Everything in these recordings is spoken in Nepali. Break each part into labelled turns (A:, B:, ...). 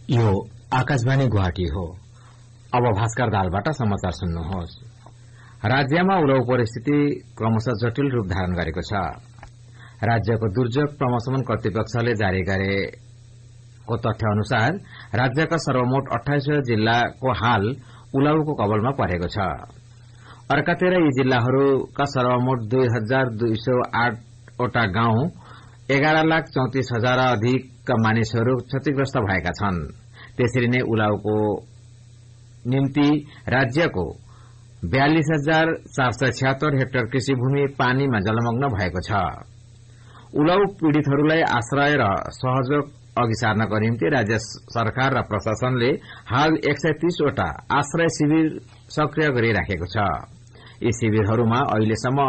A: यो आकाशवाणी गुवाहाटी हो। अब भास्कर दालबाट समाचार सुन्नुहोस्। राज्यमा उलौ परिस्थिति क्रमशः जटिल रूप धारण गरेको छ। राज्यको दुर्যোগ प्रमशमन कर्तृपक्षले जारी गरेको तथ्य अनुसार राज्यका सर्वमोट 28 जिल्लाको हाल उलाउको कबलमा परेको छ। अर्कातिर यी जिल्लाहरूका सर्वमोट 2208 वटा गाउँ 11,34,000 अधिक मानिसहरू क्षतिग्रस्त भएका छन्। त्यसरी नै उलाउको निम्ति राज्यको 42,476 हेक्टर कृषि भूमि पानीमा जलमग्न भएको छ। उलाउ पीड़ितहरूलाई आश्रय र सहयोग अघि सार्नको निम्ति राज्य सरकार र प्रशासनले हाल 130 वटा आश्रय शिविर सक्रिय गरिराखेको छ। यी शिविरहरूमा अहिलेसम्म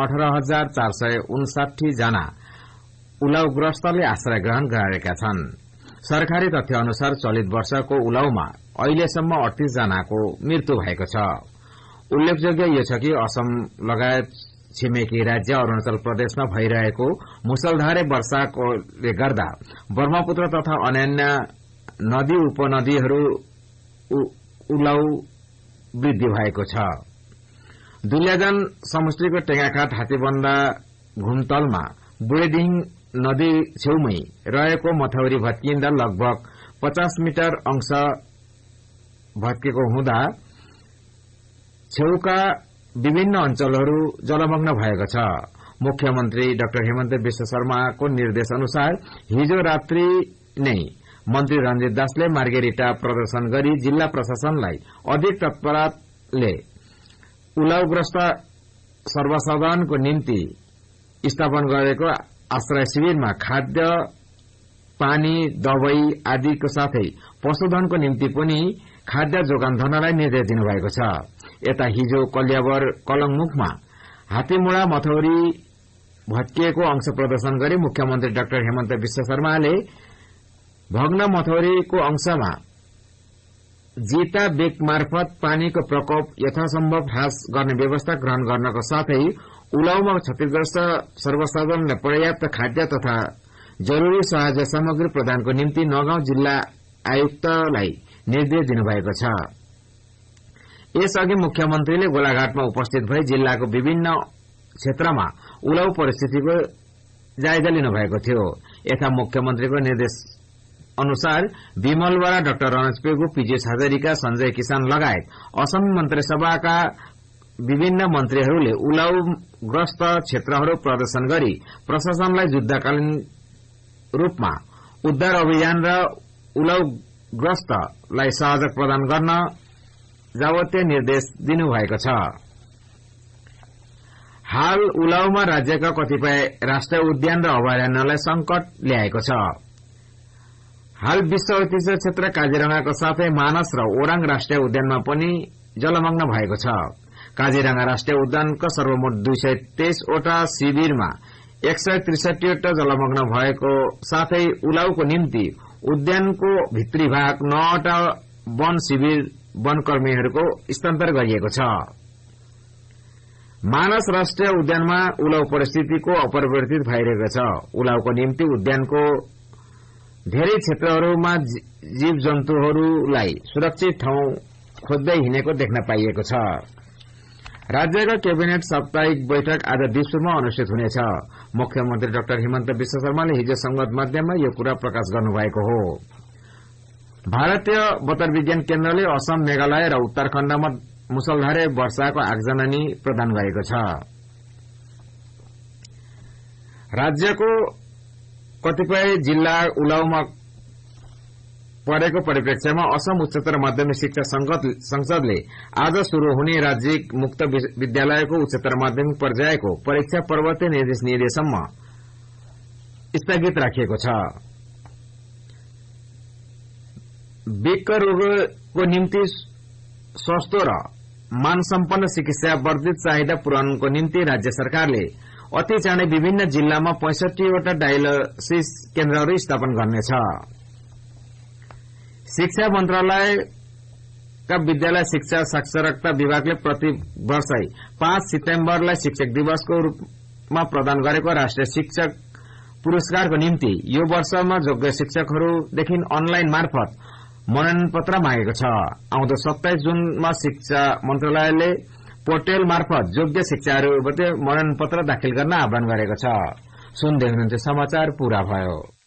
A: 18,459 जना उलाउग्रस्तले आश्रय ग्रहण गरेका छन्। सरकारी तथ्य अनुसार चलित वर्षको उलाउमा अहिलेसम्म 38 जनाको मृत्यु भएको छ। उल्लेखयोग्य यो छ कि असम लगायत छिमेकी राज्य अरूणाचल प्रदेशमा भइरहेको मुसलधारे वर्षाले गर्दा ब्रह्मपुत्र तथा अन्य नदी उपनदीहरू उलाउ वृद्धि भएको छ। दुल्याजन समष्टिको टेंगाखाट हातीबन्दा घुमतलमा बुढेदिङ नदी छेउमै रहेको मथौरी भत्किँदा लगभग 50 मिटर अंश भत्केको हुँदा छेउका विभिन्न अञ्चलहरू जलमग्न भएको छ। मुख्यमन्त्री डाक्टर हेमन्त विश्व शर्माको निर्देश अनुसार हिजो रात्रि नै मन्त्री रञ्जित दासले मार्गेरिटा प्रदर्शन गरी जिल्ला प्रशासनलाई अधिक तत्परताले उलाउग्रस्त सर्वसाधारणको निम्ति स्थापन गरेको आश्रय शिविरमा खाद्य, पानी, दवाई आदिको साथै पशुधनको निम्ति पनि खाद्य जोगान धनलाई निर्देश दिनुभएको छ। यता हिजो कलियाबर कलंगमुखमा हातीमुढा मथौरी भत्किएको अंश प्रदर्शन गरी मुख्यमन्त्री डाक्टर हेमन्त विश्व शर्माले भग्न मथौरीको अंशमा जिता बेग मार्फत पानीको प्रकोप यथासम्भव ह्रास गर्ने व्यवस्था ग्रहण गर्नको साथै उलाउमा क्षतिग्रस्त सर्वसाधारणलाई पर्याप्त खाद्य तथा जरूरी सहायता सामग्री प्रदानको निम्ति नगाउँ जिल्ला आयुक्तलाई निर्देश दिनुभएको छ। यसअघि मुख्यमन्त्रीले गोलाघाटमा उपस्थित भई जिल्लाको विभिन्न क्षेत्रमा उलाउ परिस्थितिको जायजा लिनुभएको थियो। यता मुख्यमन्त्रीको निर्देश अनुसार विमलवाडा, डाक्टर रमेश पेगु, पीजेश हजारिका, संजय किसान लगायत असम मन्त्रीसभाका विभिन्न मन्त्रीहरूले उलाउग्रस्त क्षेत्रहरू प्रदर्शन गरी प्रशासनलाई युद्धकालीन रूपमा उद्धार अभियान र उलाउग्रस्तलाई सहयोग प्रदान गर्न जावतीय निर्देश दिनुभएको छ। हाल उलाउमा राज्यका कतिपय राष्ट्रिय उद्यान र अभयारण्यलाई संकट ल्याएको छ। हाल विश्व ऐतिह्य क्षेत्र काजीरंगाको साथै मानस र ओराङ राष्ट्रिय उद्यानमा पनि जलमग्न भएको छ। काजीरंगा राष्ट्रिय उद्यानका सर्वमोट 223 वटा शिविरमा 163 वटा जलमग्न भएको साथै उलाउको निम्ति उद्यानको भित्री भाग 9 वटा वन शिविर वनकर्मीहरूको स्थानान्तर गरिएको छ। मानस राष्ट्रिय उद्यानमा उलाउ परिस्थितिको अपरिवर्तित भइरहेको छ। उलाउको निम्ति उद्यानको धेरै क्षेत्रहरूमा जीव जन्तुहरूलाई सुरक्षित ठाउँ खोज्दै हिँडेको देख्न पाइएको छ। राज्यका कैबिनेट साप्ताहिक बैठक आज दिसपुरमा अनुष्ठित हुनेछ। मुख्यमन्त्री डाक्टर हेमन्त विश्व शर्माले हिजो संवाद माध्यममा यो कुरा प्रकाश गर्नुभएको हो। भारतीय बतर विज्ञान केन्द्रले असम, मेघालय र उत्तराखण्डमा मुसलधारे वर्षाको आगजनी प्रदान गरेको छ। राज्यको कतिपय जिल्ला उलाउमा परेको परिप्रेक्ष्यमा असम उच्चतर माध्यमिक शिक्षा संसदले आज शुरू हुने राज्य मुक्त विद्यालयको उच्चतर माध्यमिक पर्यायको परीक्षा पर्वतीय निर्देश निर्देशसम्म स्थगित राखिएको छ। वृक्क रोगको निम्ति सस्तो र मानसम्पन्न चिकित्सा वर्धित चाहिदा पूरणको निम्ति राज्य सरकारले अति चाँडै विभिन्न जिल्लामा 65 वटा डायलिसिस केन्द्रहरू स्थापन गर्नेछ। शिक्षा मन्त्रालयका विद्यालय शिक्षा साक्षरता विभागले प्रति वर्ष 5 सितम्बरलाई शिक्षक दिवसको रूपमा प्रदान गरेको राष्ट्रिय शिक्षक पुरस्कारको निम्ति यो वर्षमा योग्य शिक्षकहरूदेखि अनलाइन मार्फत मनोनयन पत्र मागेको छ। आउँदो 27 जुनमा शिक्षा मन्त्रालयले पोर्टल मार्फत योग्य शिक्षाहरूमध्ये मनोनयन पत्र दाखिल गर्न आह्वान गरेको छ। सुन्दै हुनुहुन्थ्यो समाचार पूरा भयो।